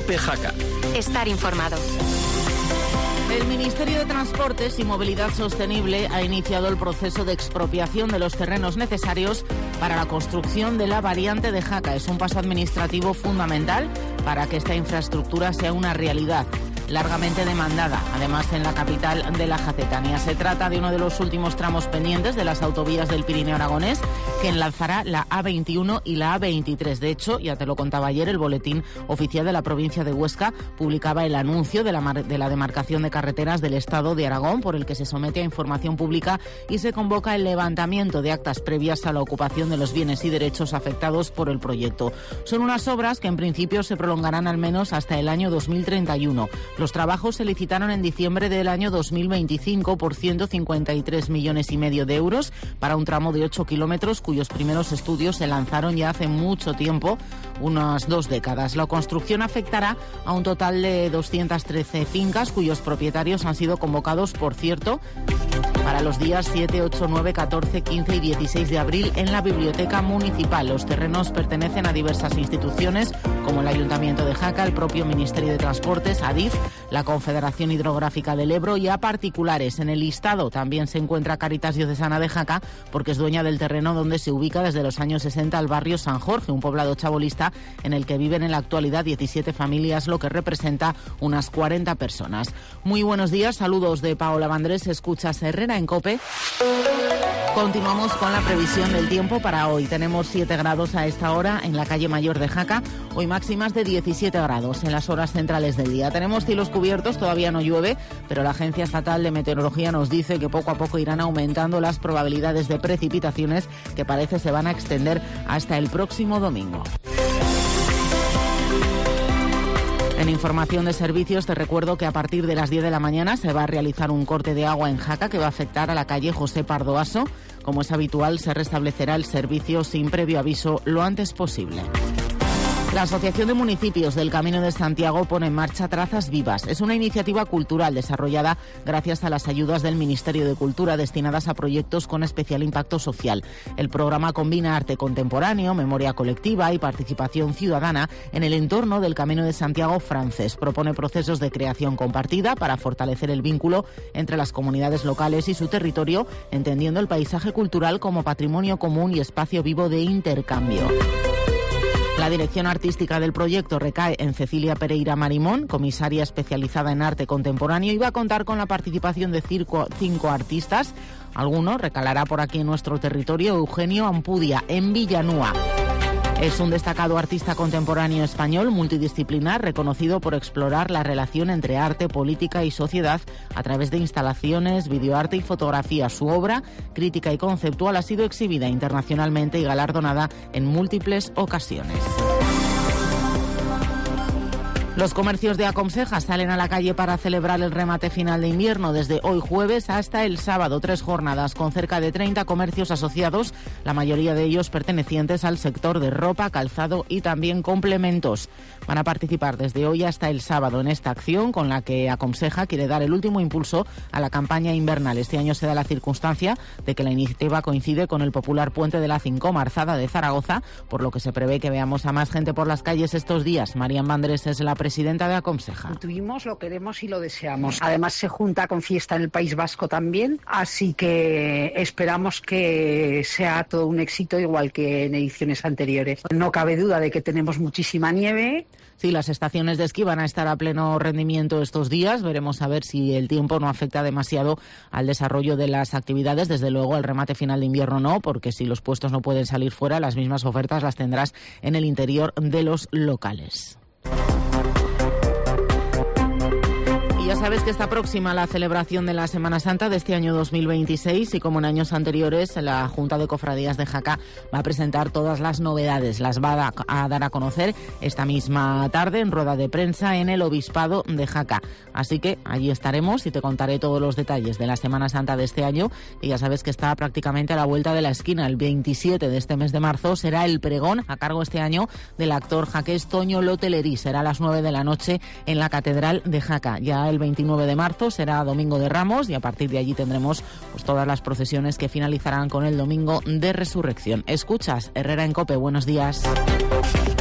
COPE Jaca. Estar informado. El Ministerio de Transportes y Movilidad Sostenible ha iniciado el proceso de expropiación de los terrenos necesarios para la construcción de la variante de Jaca. Es un paso administrativo fundamental para que esta infraestructura sea una realidad, largamente demandada, además en la capital de la Jacetania. Se trata de uno de los últimos tramos pendientes de las autovías del Pirineo aragonés que enlazará la A21 y la A23. De hecho, ya te lo contaba ayer, el Boletín Oficial de la provincia de Huesca publicaba el anuncio de la demarcación de carreteras del Estado de Aragón, por el que se somete a información pública y se convoca el levantamiento de actas previas a la ocupación de los bienes y derechos afectados por el proyecto. Son unas obras que en principio se prolongarán al menos hasta el año 2031. Los trabajos se licitaron en diciembre del año 2025 por 153,5 millones de euros para un tramo de 8 kilómetros cuyos primeros estudios se lanzaron ya hace mucho tiempo, unas 2 décadas. La construcción afectará a un total de 213 fincas cuyos propietarios han sido convocados, por cierto, para los días 7, 8, 9, 14, 15 y 16 de abril en la Biblioteca Municipal. Los terrenos pertenecen a diversas instituciones como el Ayuntamiento de Jaca, el propio Ministerio de Transportes, ADIF, la Confederación Hidrográfica del Ebro y a particulares. En el listado también se encuentra Cáritas Diocesana de Jaca porque es dueña del terreno donde se ubica desde los años 60 el barrio San Jorge, un poblado chabolista en el que viven en la actualidad 17 familias, lo que representa unas 40 personas. Muy buenos días, saludos de Paola Vandrés, escuchas Herrera en COPE. Continuamos con la previsión del tiempo para hoy. Tenemos 7 grados a esta hora en la calle Mayor de Jaca, hoy máximas de 17 grados en las horas centrales del día. Tenemos cielos cubiertos, todavía no llueve, pero la Agencia Estatal de Meteorología nos dice que poco a poco irán aumentando las probabilidades de precipitaciones que parece se van a extender hasta el próximo domingo. En información de servicios te recuerdo que a partir de las 10 de la mañana se va a realizar un corte de agua en Jaca que va a afectar a la calle José Pardo Aso. Como es habitual, se restablecerá el servicio sin previo aviso lo antes posible. La Asociación de Municipios del Camino de Santiago pone en marcha Trazas Vivas. Es una iniciativa cultural desarrollada gracias a las ayudas del Ministerio de Cultura destinadas a proyectos con especial impacto social. El programa combina arte contemporáneo, memoria colectiva y participación ciudadana en el entorno del Camino de Santiago francés. Propone procesos de creación compartida para fortalecer el vínculo entre las comunidades locales y su territorio, entendiendo el paisaje cultural como patrimonio común y espacio vivo de intercambio. La dirección artística del proyecto recae en Cecilia Pereira Marimón, comisaria especializada en arte contemporáneo, y va a contar con la participación de 5 artistas. Alguno recalará por aquí en nuestro territorio: Eugenio Ampudia, en Villanúa. Es un destacado artista contemporáneo español multidisciplinar, reconocido por explorar la relación entre arte, política y sociedad a través de instalaciones, videoarte y fotografía. Su obra, crítica y conceptual, ha sido exhibida internacionalmente y galardonada en múltiples ocasiones. Los comercios de Aconseja salen a la calle para celebrar el remate final de invierno desde hoy jueves hasta el sábado. 3 jornadas con cerca de 30 comercios asociados, la mayoría de ellos pertenecientes al sector de ropa, calzado y también complementos. Van a participar desde hoy hasta el sábado en esta acción con la que Aconseja quiere dar el último impulso a la campaña invernal. Este año se da la circunstancia de que la iniciativa coincide con el popular Puente de la Cincomarzada de Zaragoza, por lo que se prevé que veamos a más gente por las calles estos días. Marían Vandrés es la presidenta de Aconseja. Lo tuvimos, lo queremos y lo deseamos. Además se junta con fiesta en el País Vasco también, así que esperamos que sea todo un éxito igual que en ediciones anteriores. No cabe duda de que tenemos muchísima nieve. Sí, las estaciones de esquí van a estar a pleno rendimiento estos días. Veremos a ver si el tiempo no afecta demasiado al desarrollo de las actividades. Desde luego, el remate final de invierno no, porque si los puestos no pueden salir fuera, las mismas ofertas las tendrás en el interior de los locales. Ya sabes que está próxima la celebración de la Semana Santa de este año 2026 y como en años anteriores la Junta de Cofradías de Jaca va a presentar todas las novedades. Las va a dar a conocer esta misma tarde en rueda de prensa en el Obispado de Jaca. Así que allí estaremos y te contaré todos los detalles de la Semana Santa de este año, y ya sabes que está prácticamente a la vuelta de la esquina. El 27 de este mes de marzo será el pregón a cargo este año del actor jaqués Toño Loteleri. Será a las 9 de la noche en la Catedral de Jaca. Ya el 29 de marzo será Domingo de Ramos y a partir de allí tendremos pues todas las procesiones que finalizarán con el Domingo de Resurrección. Escuchas Herrera en COPE, buenos días.